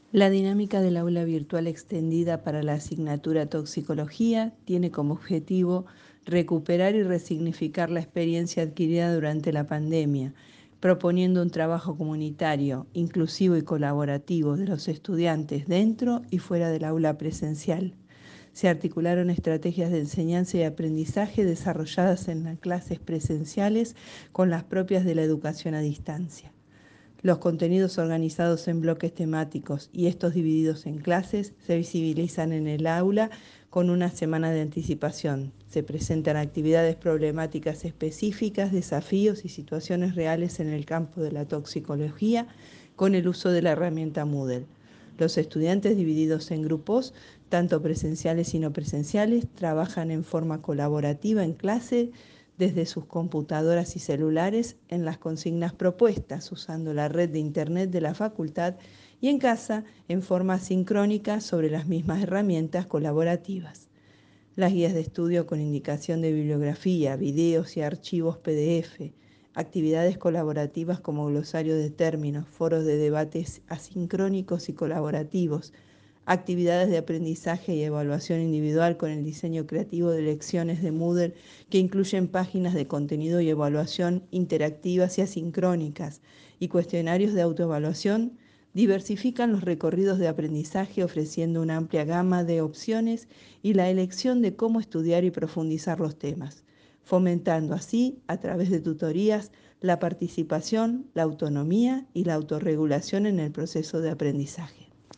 La dinámica del aula virtual extendida para la asignatura Toxicología tiene como objetivo recuperar y resignificar la experiencia adquirida durante la pandemia, proponiendo un trabajo comunitario, inclusivo y colaborativo de los estudiantes dentro y fuera del aula presencial. Se articularon estrategias de enseñanza y aprendizaje desarrolladas en las clases presenciales con las propias de la educación a distancia. Los contenidos organizados en bloques temáticos y estos divididos en clases se visibilizan en el aula con una semana de anticipación. Se presentan actividades problemáticas específicas, desafíos y situaciones reales en el campo de la toxicología con el uso de la herramienta Moodle. Los estudiantes divididos en grupos, tanto presenciales y no presenciales, trabajan en forma colaborativa en clase desde sus computadoras y celulares en las consignas propuestas, usando la red de internet de la facultad y en casa en forma sincrónica sobre las mismas herramientas colaborativas. Las guías de estudio con indicación de bibliografía, videos y archivos PDF, actividades colaborativas como glosario de términos, foros de debates asincrónicos y colaborativos, actividades de aprendizaje y evaluación individual con el diseño creativo de lecciones de Moodle que incluyen páginas de contenido y evaluación interactivas y asincrónicas y cuestionarios de autoevaluación diversifican los recorridos de aprendizaje ofreciendo una amplia gama de opciones y la elección de cómo estudiar y profundizar los temas, fomentando así, a través de tutorías, la participación, la autonomía y la autorregulación en el proceso de aprendizaje.